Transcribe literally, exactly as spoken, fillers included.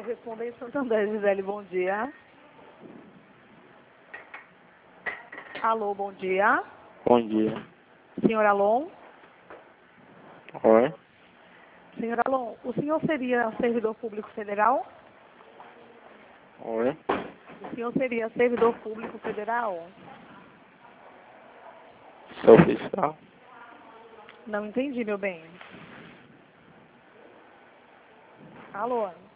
Correspondente Santander, Gisele, bom dia. Alô, bom dia. Bom dia. Senhor Alon? Oi? Senhor Alon, o senhor seria servidor público federal? Oi? O senhor seria servidor público federal? Sou fiscal. Não entendi, meu bem. Alô?